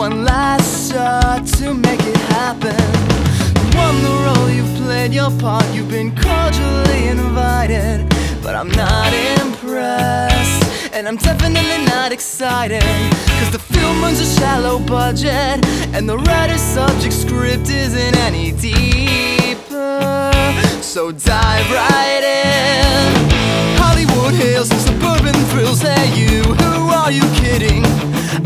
one last shot to make it happen. You won the role, you've played your part, you've been cordially invited, but I'm not impressed, and I'm definitely not excited, cause the film runs a shallow budget, and the writer's subject script isn't any deeper. So dive right in. Hollywood Hills and suburban thrills. Hey you, who are you kidding?